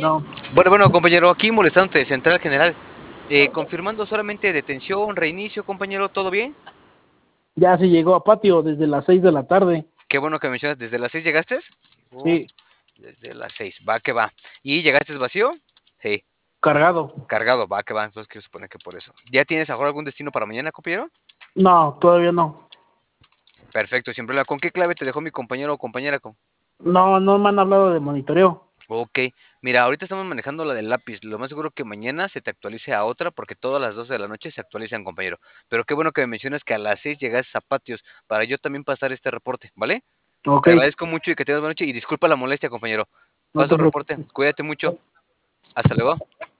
Bueno, Bueno, compañero, aquí molestándote de Central General. Confirmando solamente detención, reinicio, compañero, ¿todo bien? ya se llegó a patio desde las 6 de la tarde. Qué bueno que mencionas, ¿desde las 6 llegaste? Llegó Sí, desde las 6, va que va. ¿Y llegaste vacío? Sí, cargado. cargado, va que va, entonces quiero suponer que por eso. ¿Ya tienes ahora algún destino para mañana, compañero? No, todavía no. Perfecto, sin problema. ¿Con qué clave te dejó mi compañero o compañera? No, no me han hablado de monitoreo. Ok, mira, ahorita estamos manejando la del lápiz. Lo más seguro que mañana se te actualice a otra porque todas las 12 de la noche se actualizan, compañero. Pero qué bueno que me mencionas que a las 6 llegas a patios para yo también pasar este reporte, ¿vale? Ok, Te agradezco mucho y que tengas buena noche y disculpa la molestia, compañero. no Paso te el reporte, preocupes. cuídate mucho. Hasta luego.